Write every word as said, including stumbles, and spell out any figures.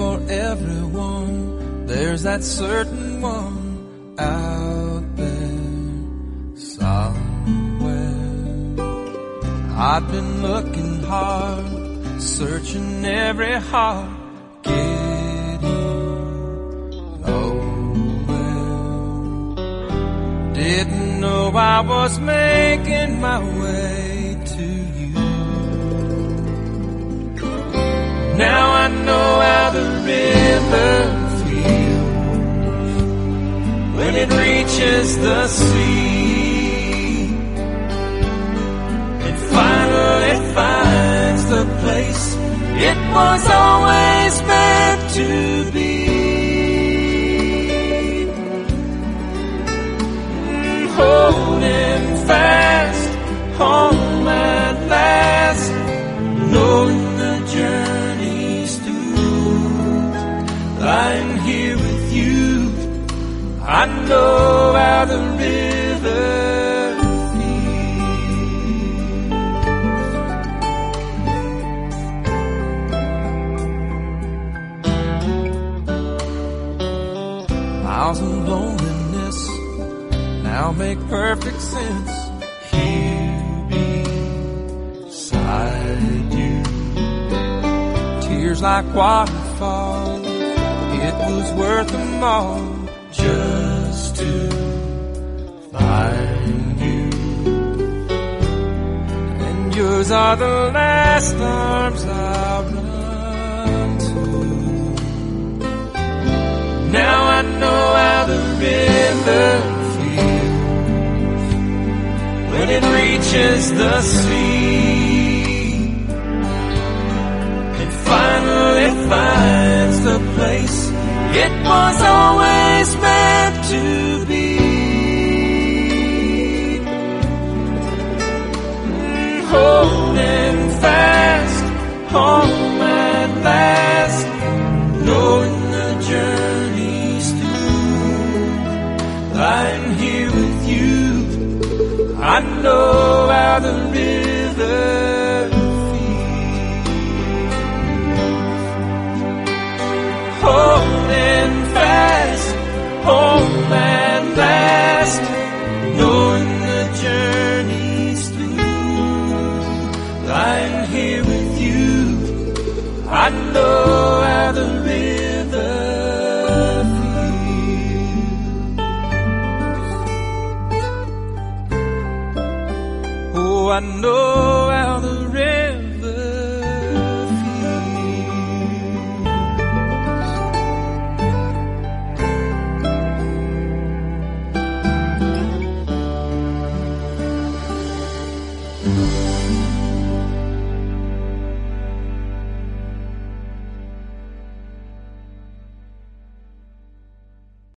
for everyone. There's that certain one out there somewhere. I've been looking hard, searching every heart, getting nowhere. Didn't know I was making my way to you. Now I know how the river feels when it reaches the sea and finally finds the place it was always meant to be. Holding fast, home at last, knowing the journey's through. Lying here with you, I know how the river feels. Miles of loneliness now make perfect sense here beside you. Tears like waterfalls, it was worth them all just to find you. And yours are the last arms I'll run to. Now I know how the river when it reaches the sea and finally finds the place it was always meant to be. Holding fast, home at last, knowing the journey's through. Lying here with you, I know how the river feels. Holding fast, home at last, knowing the journey's through. Lying here with you, I know